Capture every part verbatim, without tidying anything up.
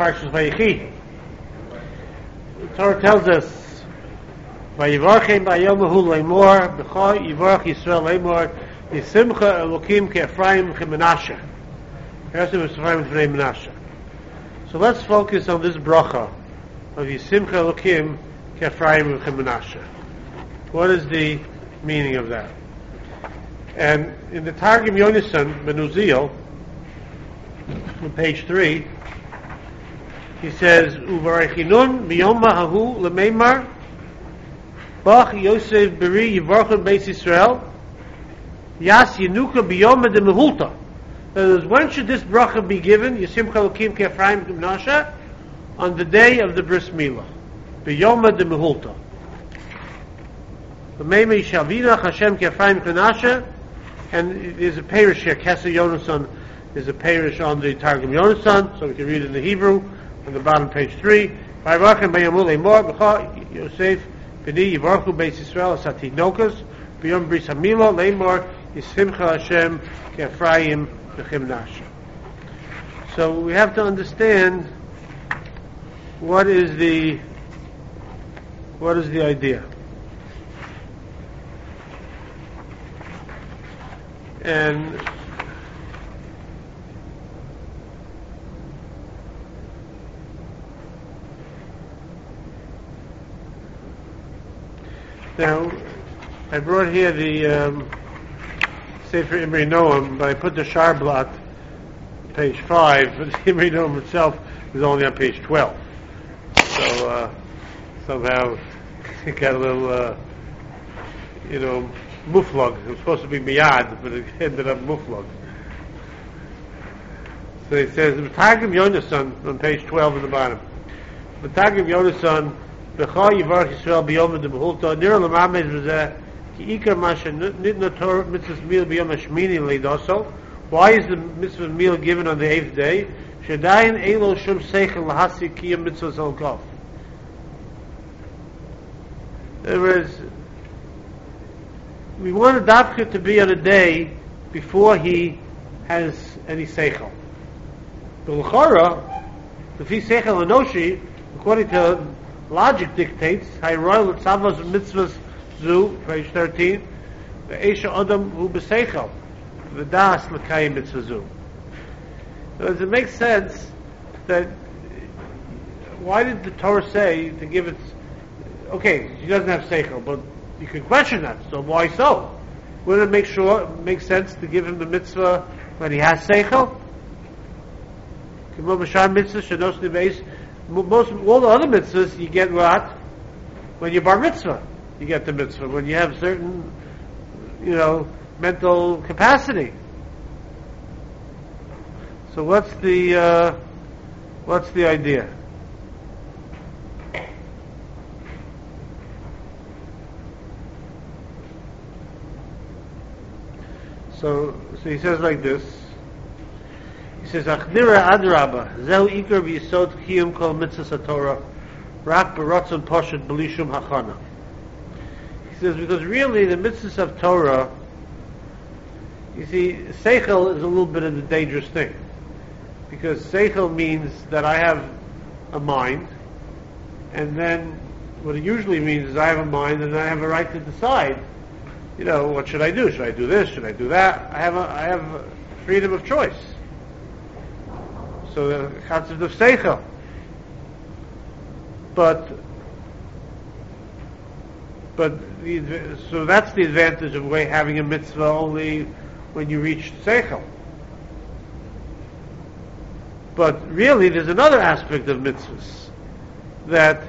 Parshas Vayechi. The Torah tells us, "Vayivarchem ba'yomahu leimor b'cha yivarch Yisrael leimor yisimcha Elokim ke'Ephraim ke'Menashe." So let's focus on this bracha of Yisimcha Elokim ke'Ephraim ke'Menashe. What is the meaning of that? And in the Targum Yonasan Ben Uziel, on page three, he says, "Uvarachinun miyom hahu lemeimar bach Yosef beri yivarchon beis Yisrael yas yenuka biyom de mehulta." That is, when should this bracha be given? Yisimcha Elokim ke'Ephraim ke'Menashe, on the day of the bris milah, biyom de mehulta. Lemeimar shalvinach Hashem ke'Ephraim ke'Menashe, and there's a parish here. Kesser Yonasan is a parish on the Targum Yonasan, so we can read it in the Hebrew on the bottom, page three. Vayivarchem b'yamul leimor b'cha Yosef b'ni yivarchu beis Yisrael asatinokas b'yom bris hamila leimor yisimcha Hashem ke'Ephraim ke'Menashe. So we have to understand what is the what is the idea. And now, I brought here the um, Sefer Imrei Noam, but I put the Sharblat, page five, but the Imrei Noam itself is only on page twelve. So uh, somehow it got a little, uh, you know, muflog. It was supposed to be miyad, but it ended up muflog. So it says, "Targum Yonasan," on page twelve at the bottom. The Targum Yonasan, "B'cha yivarch Yisrael b'yom demehulta nir l'mamed v'zeh ki ikar masha nitna Torah mitzvah meal b'yom hashmini leidoso." Why is the mitzvah meal given on the eighth day? Shedayin elo shum seichel lahasi kiyam mitzvah zolkov. In other words, we want a dafka to be on a day before he has any seichel. The l'chara, the fi seichel anoshi, according to logic dictates, hayroy l'tzavos mitzvahs zu, page thirteen, ve'esha adam hu b'seichel, v'das l'kayim mitzvah zu. So does it make sense that, why did the Torah say to give it, okay, he doesn't have seichel, but you can question that, so why so? Wouldn't it make sure, make sense to give him the mitzvah when he has seichel? Most, all the other mitzvahs, you get what? When you're bar mitzvah, you get the mitzvah. When you have certain, you know, mental capacity. So what's the, uh, what's the idea? So, so he says like this. He says, "Achdira adraba, zehu ikar v'yisod kiyum kol mitzvahs haTorah, rak b'ratzon poshet b'lishum hachana." He says, because really the mitzvahs of Torah, you see, seichel is a little bit of the dangerous thing. Because seichel means that I have a mind, and then what it usually means is I have a mind and I have a right to decide, you know, what should I do? Should I do this? Should I do that? I have a, I have freedom of choice. So the concept of seichel. But, but the, so that's the advantage of way having a mitzvah only when you reach seichel. But really, there's another aspect of mitzvahs that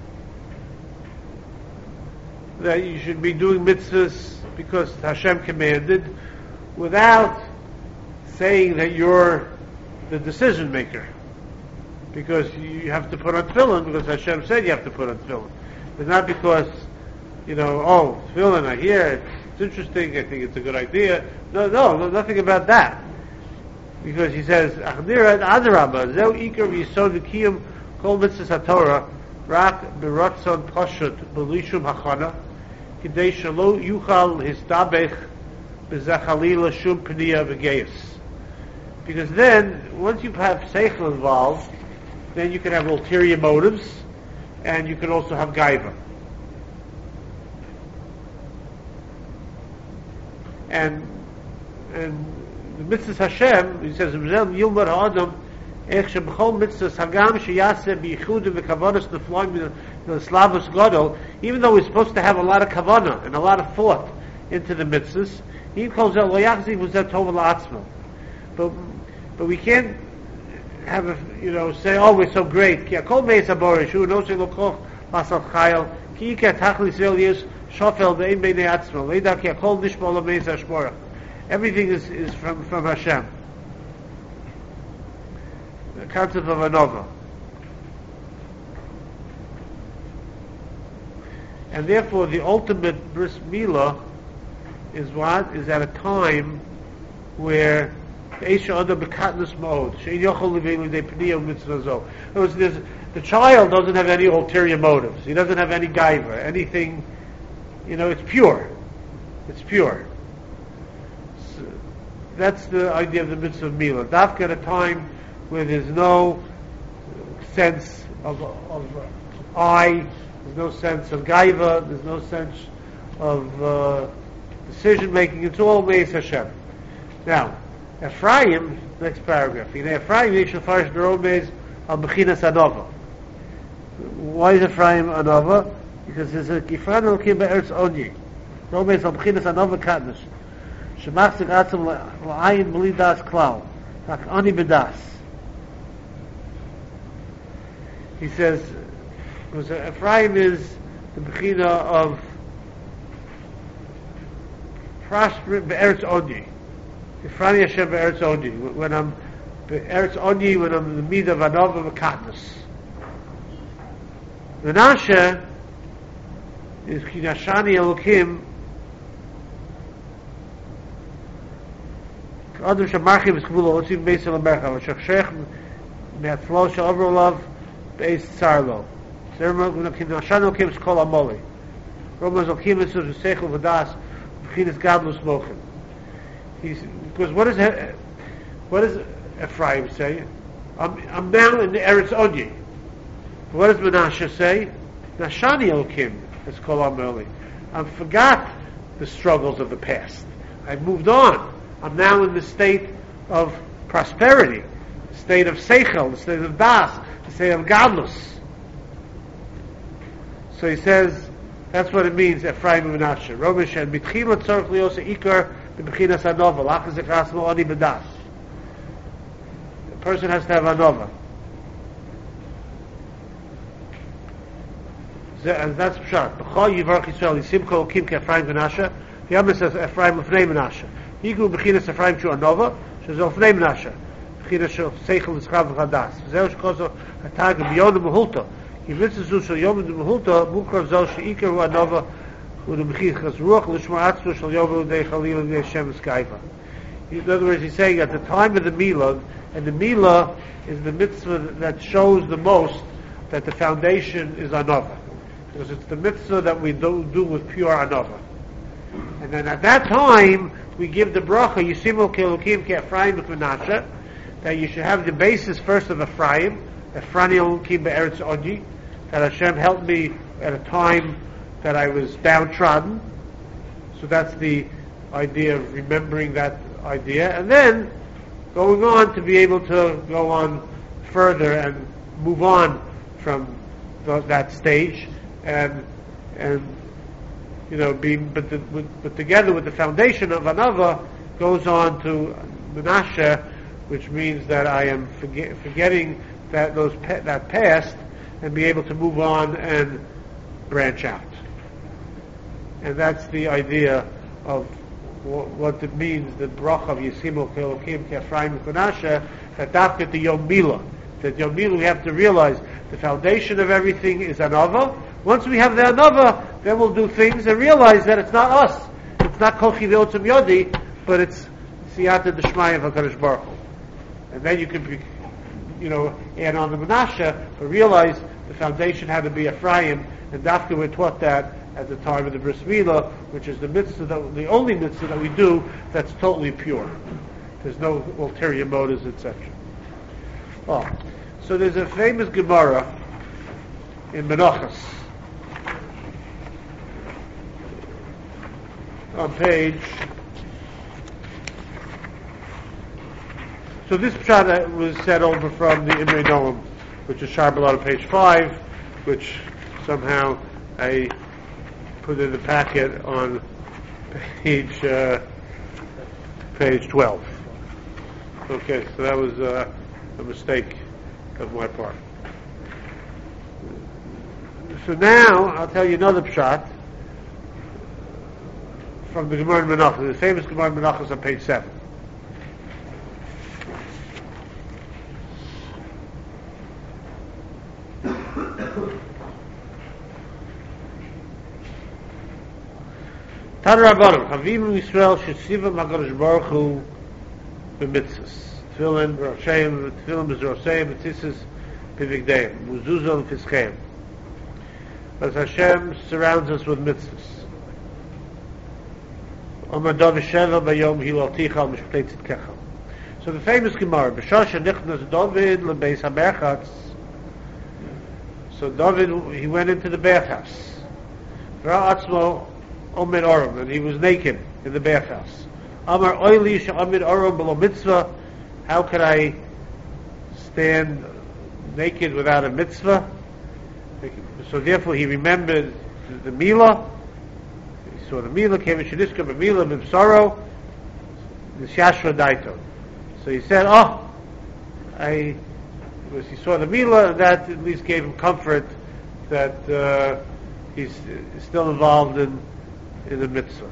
that you should be doing mitzvahs because Hashem commanded, without saying that you're the decision maker, because you have to put on tefillin because Hashem said you have to put on tefillin. But not because, you know, oh, tefillin, I hear it, it's interesting, I think it's a good idea. No, no, no, nothing about that. Because he says, "Achdira adraba, zeu ikar v'yisod v'kiyum kol mitzvahs haTorah, rak b'ratzon pashut b'lishum hachana, kidei shelo yuchal histabech b'zachalila shum pniya v'geis." Because then, once you have seichel involved, then you can have ulterior motives, and you can also have gaiva. And and the mitzvahs Hashem, he says, Yilmar Ha'adam, Ech Sheb'chol mitzvahs Hagam Sheyaseh B'yichud V'kavanas Nefloim L'Slavos Gadol, even though we're supposed to have a lot of kavanah and a lot of thought into the mitzvahs, he calls out Lo Yachziv Uzeh Tov L'Atzmo. But but we can't have a, you know, say, oh, we're so great. Ki Akol Meis HaBorei Shu No Shei Lokoch Masal Chayil Ki Ike Tachli Yisrael Yes Shofel Ve'ein B'nei Atzmo Leida Ki Akol Nishma Lo Meis HaShmorach. Everything is, is from, from Hashem. The concept of anova. And therefore the ultimate bris milah is what? Is at a time where the Eisha Adam Bekatnus Mode. Shein Yochel Livei Lidei Pniyah Mitzvah Zo. In other words, the child doesn't have any ulterior motives. He doesn't have any gaiva, anything, you know, it's pure. It's pure. That's the idea of the mitzvah of milah. Dafka at a time where there's no sense of, of uh, I, there's no sense of gaiva, there's no sense of uh, decision making. It's all Meis Hashem. Now, Ephraim, next paragraph. You know, Ephraim is Shafarish Neromes al Bechinas Anova. Why is Ephraim Anova? Because there's a Gifran Elokim Be'eretz Onyi. Neromes al Bechinas Anova Katnish. Shemachzik atzim la'ayin b'li das klal, like ani b'das. He says, because Ephraim is the bechina of prospering be'eretz oni. Ephraim Hashem be'eretz oni. When I'm be'eretz oni, when I'm in the mid of anova v'katnus. Menashe is kinashani elokim. Adam Shamarchim is Kabula Otzim Beis El America, Shachshech Me'atzlo Sha'avro Lav Beis Tzarlo. Zerma Kinashano Kim Skol Amoli. Romaz Okim is Seichel Vadas B'chinas Gadlus Mochim. He's because what is what does Ephraim say? I'm I'm now in the Eretz Onyi. What does Menashe say? Nashani Okim is Kol Amoli. I forgot the struggles of the past. I moved on. I'm now in the state of prosperity, the state of seichel, the state of das, the state of godless. So he says, that's what it means, Ephraim and Menashe. Romish and mitchila tzorch liosa ikar b'bechinas anova, lachas ekasmo ani b'das. The person has to have anova. And that's pshat. B'chol yivarch Yisrael yisimko okim ke-Ephraim Menashe. The Yama says Ephraim l'fnei Menashe. Yigu b'chinas Ephraim shu anova, shezo l'fnei Menashe. B'chinas shel seichel l'schav v'chadas. Zeu shkozo hatag b'yonu m'hulta. Yimitzu shel yom m'hulta, mukar zo she'ikar hu anova, u'n'b'chinas ruach l'shmar atzmo shel yom l'dei chalil l'dei Hashem skaiva. In other words, he's saying at the time of the Milah, and the Milah is the mitzvah that shows the most that the foundation is anova. Because it's the mitzvah that we do, do with pure anova. And then at that time, we give the bracha, Yisimu Kelukim Ke Ephraim Menashe, that you should have the basis first of Ephraim, Ephraim Elokim Be'eretz Oni, that Hashem helped me at a time that I was downtrodden. So that's the idea of remembering that idea. And then, going on to be able to go on further and move on from the, that stage, and and you know, being, but, the, with, but together with the foundation of anava goes on to Menashe, which means that I am forget, forgetting that those that past and be able to move on and branch out. And that's the idea of what, what it means, the bracha of Yisimu Kelokim Ke'Ephraim Menashe, that dafka the Yom Milah. That Yom Milah, we have to realize the foundation of everything is anava. Once we have the anava, then we'll do things and realize that it's not us. It's not Kol Chivei Otzim Yodi, but it's Siyata D'Shmaya of HaKadosh Baruch Hu. And then you can, be, you know, add on the Menashe, but realize the foundation had to be Ephraim, and Dafka we're taught that at the time of the Bris Milah, which is the mitzvah, that, the only mitzvah that we do that's totally pure. There's no ulterior motives, et cetera. Oh. So there's a famous Gemara in Menachos on page. So this pshat was said over from the Imrei Noam, which is Sharbalot on page five, which somehow I put in the packet on page uh, page twelve. Okay, so that was uh, a mistake of my part. So now I'll tell you another pshat from the Gemara in Menachos, the famous Gemara in Menachos on page seven. Tan Rabbanim, Havim Yisrael Shesiva Hakadosh Baruch Hu b'mitzvos. Tefillin, Rosheim, Tefillin b'Rosheim, B'tzitzis, B'Vigdeim, Muzuzah L'Fischeim. As Hashem surrounds us with mitzvahs. Omer Dov Sheva Bayom Hilal Tichal Mishptei Tzidkecha. So the famous Gemara, B'Shosha Nichnas David L'Beis HaBerchatz. So David, he went into the bathhouse. Ra'atzmo Omer Oram, and he was naked in the bathhouse. Amar Oili Sha'amid Oram B'Lo Mitzvah. How could I stand naked without a mitzvah? So therefore he remembered the, the Milah. He saw the Milah, came in Shadiska, but Milah B'Saro, the Shashra Daito. So he said, oh, I, because he saw the Milah, and that at least gave him comfort that uh, he's still involved in in the mitzvah.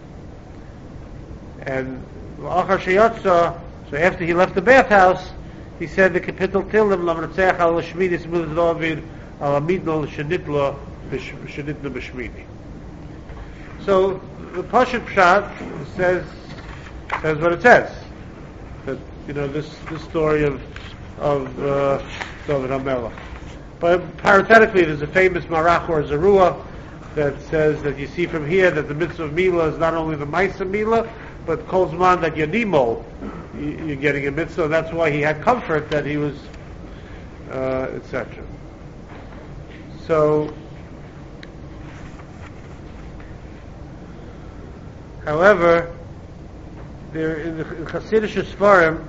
And Achar Sheyatza, so after he left the bathhouse, he said the Kapitel Tilim Lamratzeach al Shmidis Mil David al Amidno Shenitla Shenitla B'Shmidi. So the Pashat Pshat says says what it says. That you know this this story of of uh, David HaMelech. But parenthetically, there's a famous Marach or Zerua that says that you see from here that the mitzvah of Milah is not only the Maisa Milah, but Kol Zman that Yanimo, you're getting a mitzvah. That's why he had comfort that he was, uh, et cetera. So, however, there in the in Hasidic Sfarim,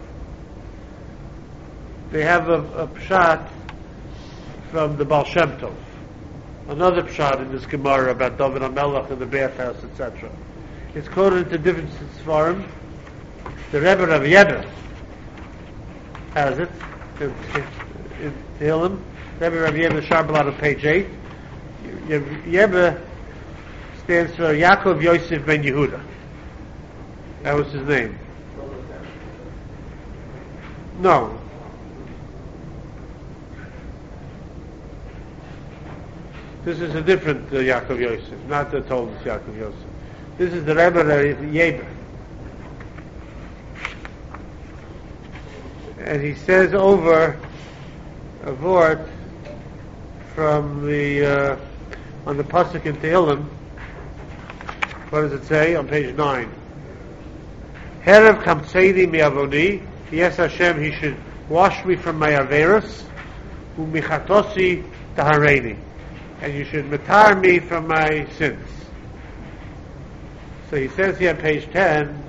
they have a, a pshat from the Baal Shem Tov. Another pshat in this Gemara about David HaMelech and the bathhouse, et cetera. It's quoted into different Sfarim. The Rebbe Rav Yebbe has it in, in Tehillim. Rebbe Rav Yebbe Sharbalot on page eight. Yebbe stands for Yaakov Yosef Ben Yehuda. That was his name. No. This is a different uh, Yaakov Yosef, not the Toldos Yaakov Yosef. This is the Rebbe Yebbe. And he says over a vort from the, uh, on the Pasuk in Tehillim, what does it say on page nine? Herev kamtzeini mi'avoni, yes Hashem, he should wash me from my averos, u'michatosi tahareini, and you should matar me from my sins. So he says here on page ten,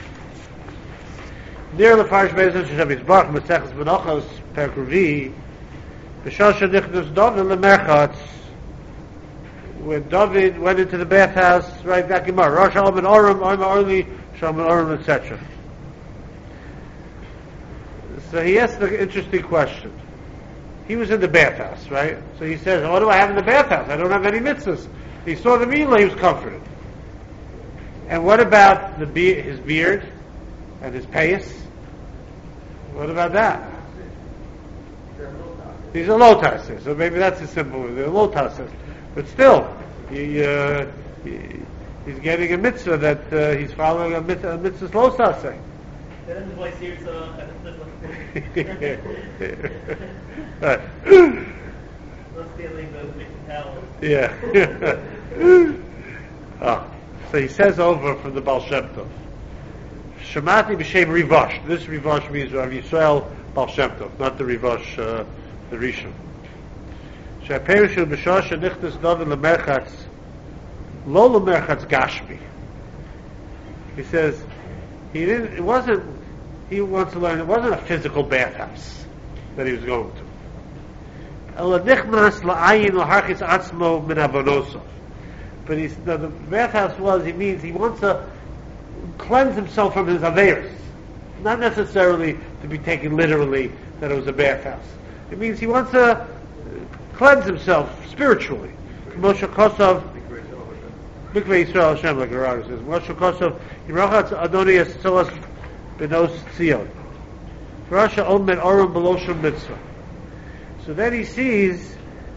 near the Parish Bezos Hashem Yisbarach Maseches Menachos Perek Revi, B'Shosha Nichnas David LeMerchatz, when David went into the bathhouse, right back in Mar, Rosh Hashanah Oram, Omer Orli, Shalom Oram, et cetera. So he asked an interesting question. He was in the bathhouse, right? So he says, what do I have in the bathhouse? I don't have any mitzvahs. He saw the Milah, he was comforted. And what about the be- his beard and his payas? What about that? These are lotases, so maybe that's a simple one. They're lotases. But still, he, uh, he, he's getting a mitzvah that uh, he's following a mitzvah, a mitzvah's lotase. Right. Yeah. Oh. So he says over from the Baal Shem Tov, Shemati b'shem Rivash. This Rivash means Rav Yisrael Baal Shem Tov, not the Rivash uh, the Rishon. She'aperish hu b'shor shenichnas David lemerchatz, lo lemerchatz gashmi. He says, he didn't, it wasn't, he wants to learn, it wasn't a physical bathhouse that he was going to. Ela nichnas la'ayin l'harchis atzmo min avonosov. But he's, the, the bathhouse was, he means he wants to cleanse himself from his aveiros. Not necessarily to be taken literally that it was a bathhouse. It means he wants to cleanse himself spiritually. Moshe Kosov, Mikveh Yisrael Hashem, like the Rara says, Moshe Kosov, Yirachatz Adoni Yisraelis Benos Tzion. Rasha Omed Orim Beloshim Mitzvah. So then he sees,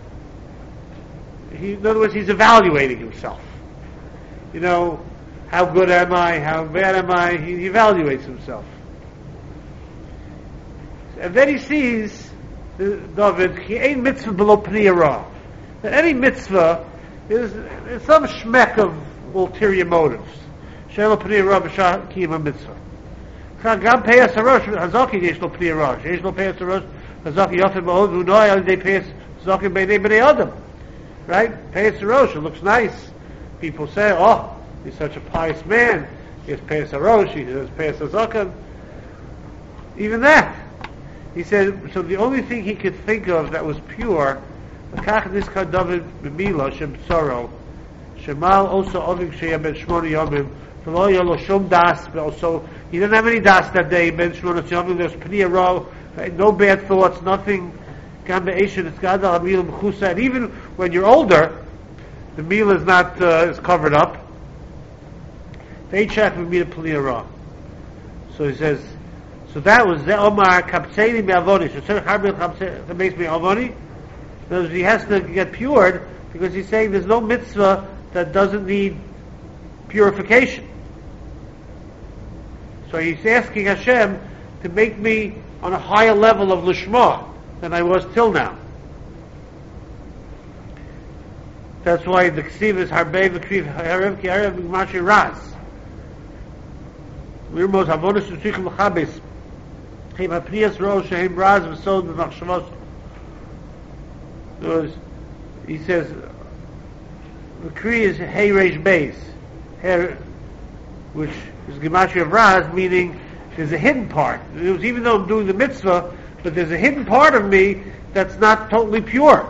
he, in other words, he's evaluating himself. You know, how good am I? How bad am I? He, he evaluates himself. And then he sees, uh, David, he ain't mitzvah below pnei ra. That any mitzvah is, is some shmek of ulterior motives. Shelo pnei ra b'shah kiyam mitzvah. Gam peyas harosh hazaki yesh lo pnei ra. Yesh lo peyas harosh hazaki yofim ma'od v'unoi al yedei peyas hazaki b'nei b'nei adam. Right? Peyas harosh, it looks nice. People say, oh, he's such a pious man. He has peyas harosh, he has peyas hazakan. Even that. He said, so the only thing he could think of that was pure, so he didn't have any das that day, there's pnei ra, no bad thoughts, nothing, and even when you're older, the meal is not, uh, is covered up. So he says, so that was the Omar Kapseini Me'avoni. So Tzarech makes me Avoni. Because he has to get pured because he's saying there's no mitzvah that doesn't need purification. So he's asking Hashem to make me on a higher level of Lishma than I was till now. That's why the Ksiv is Harbei V'Kriv Harev Ki Harev V'Gmashi Raz. Mirmos Avonis V'Tzichim L'Chabes. He says, the Kri is Hey Reish Beis, which is Gematria of Raz, meaning there's a hidden part. It was, even though I'm doing the mitzvah, but there's a hidden part of me that's not totally pure.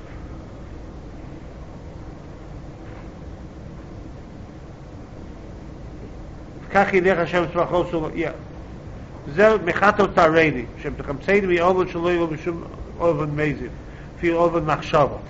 Yeah. זה מחתו תרני, שהם תחמצאי מי אובן שלא יבוא בשום אובן מזיב, אפילו אובן מחשבות.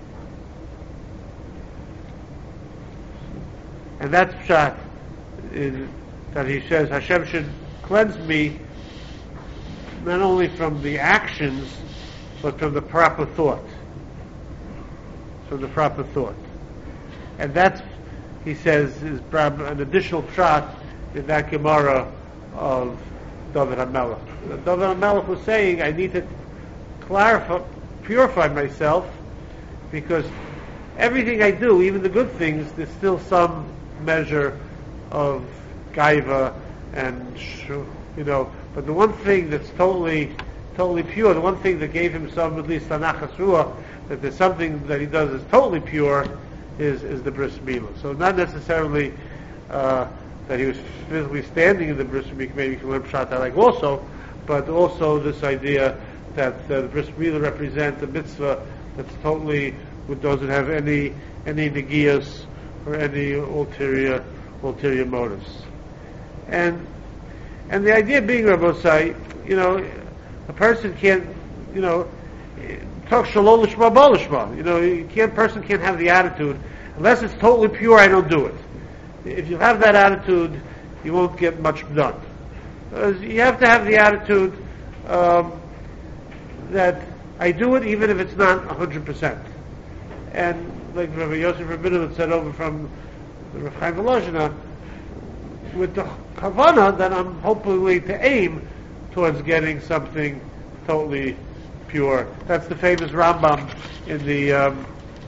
And that's pshat, in, that he says Hashem should cleanse me not only from the actions, but from the proper thought. From the proper thought. And that's, he says, is an additional pshat in that Gemara of David HaMelech. David HaMelech was saying, I need to clarify, purify myself, because everything I do, even the good things, there's still some measure of gaiva and, you know, but the one thing that's totally, totally pure, the one thing that gave him some, at least anachas ruach, that there's something that he does is totally pure, is, is the bris milah. So not necessarily, uh, that he was physically standing in the bris milah, maybe you can learn pshat like also, but also this idea that uh, the bris milah represents a mitzvah that's totally, doesn't have any any negias or any ulterior ulterior motives. And and the idea being, Rabbosai, you know, a person can't, you know, talk shalom l'shma ba l'shma. You know, you can't, person can't have the attitude, unless it's totally pure, I don't do it. If you have that attitude, you won't get much done. You have to have the attitude um, that I do it even if it's not one hundred percent. And like Rabbi Yosef Rabinowitz said over from the Rav Chaim Volozhina, with the Kavanah that I'm hopefully to aim towards getting something totally pure. That's the famous Rambam in the um,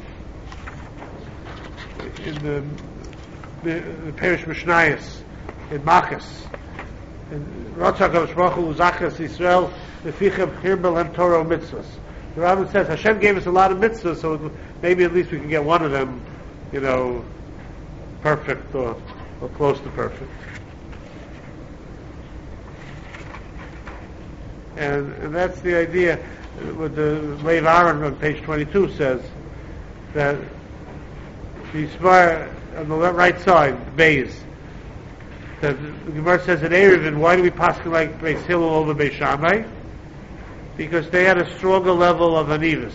in the the, the Perish Mishnayos in Machas. And Ratzak HaKadosh Baruch Hu Zachas Yisrael Lefichem Chirbel Hem Torah Mitzvahs. The Rambam says Hashem gave us a lot of mitzvahs, so maybe at least we can get one of them, you know, perfect or, or close to perfect. And, and that's the idea. What the Lev Aaron on page twenty-two says, that the Yismar on the right side, Beis, that the Gemara says in Eruvin, why do we pass like Beis Hillel over Beis Shammai? Because they had a stronger level of anivus.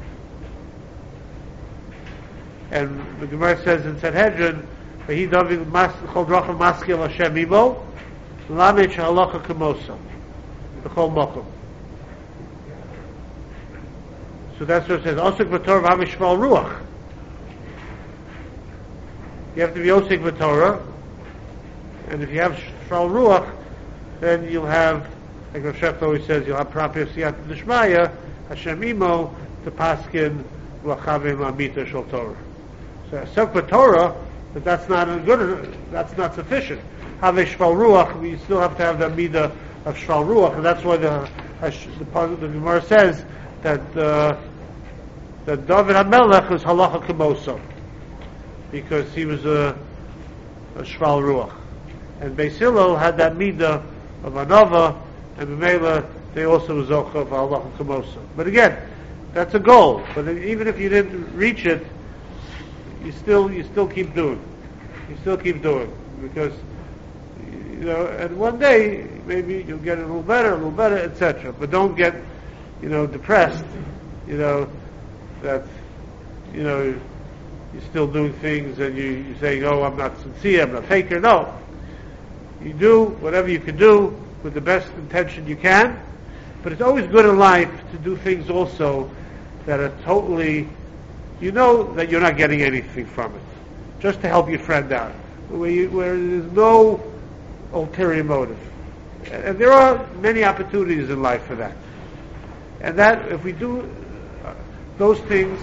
And the Gemara says in Sanhedrin, "Vehi David chol drachim maskil Hashem imo, lamed shehalacha kamosa." The whole makom. So that's what it says. Osik v'torah v'amishmal ruach. You have to be osik v'torah, and if you have shmal ruach, then you'll have, like Rav Shech always says, you'll have proper siyat d'shmaya, Hashem imo, to paskin l'chavim l'amita shel Torah. So osik v'torah, but that's not a good. That's not sufficient. Have a shmal ruach, you still have to have the midah of shval ruach, and that's why the the, part of the Gemara says that uh, that David HaMelech was halacha k'moso, because he was a, a shval ruach, and Beis Hillel had that midah of anava, and B'meila they also was zocha of halacha k'moso. But again, that's a goal. But even if you didn't reach it, you still you still keep doing, you still keep doing, because you know, and one day maybe you'll get a little better, a little better, et cetera. But don't get, you know, depressed. You know that, you know, you're still doing things and you, you're saying, "Oh, I'm not sincere, I'm not faker." No, you do whatever you can do with the best intention you can. But it's always good in life to do things also that are totally, you know, that you're not getting anything from it, just to help your friend out, where, you, where there's no ulterior motive. And there are many opportunities in life for that. And that, if we do uh, those things,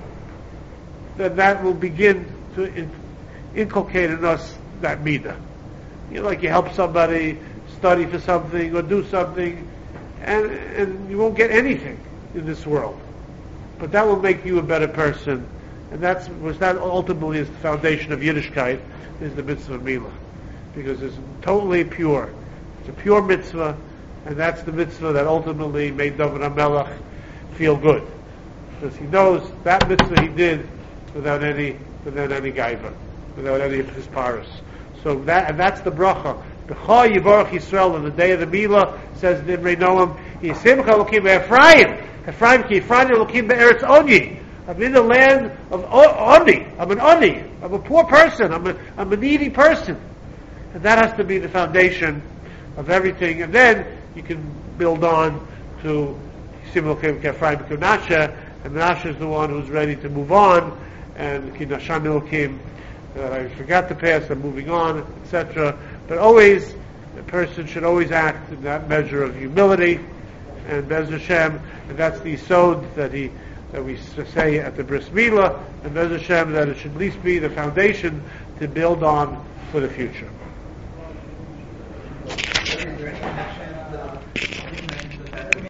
then that will begin to in, inculcate in us that midah. You know, like you help somebody study for something or do something, and, and you won't get anything in this world. But that will make you a better person. And that's, was that ultimately is the foundation of Yiddishkeit, is the mitzvah of milah. Because it's totally pure. It's a pure mitzvah, and that's the mitzvah that ultimately made David HaMelech feel good. Because he knows that mitzvah he did without any without any gaiva, without any of his paras. So that and that's the bracha. B'cha Yivarach Yisrael on the day of the milah, says Nimrei Noam, Yisimcha Elokim Ephraim, Ephraim ki Ephraim Elokim Be'eretz Oni. I'm in the land of Oni. I'm an Oni. I'm a poor person. I'm a I'm a needy person. And that has to be the foundation of everything. And then you can build on to Simulkim Kefraim Menashe, and Menashe is the one who's ready to move on, and Kinasham Ilkim, I forgot the past, I'm moving on, et cetera. But always, a person should always act in that measure of humility, and Bez Hashem, and that's the Yisod that he that we say at the Bris Milah, and Bez Hashem, that it should at least be the foundation to build on for the future.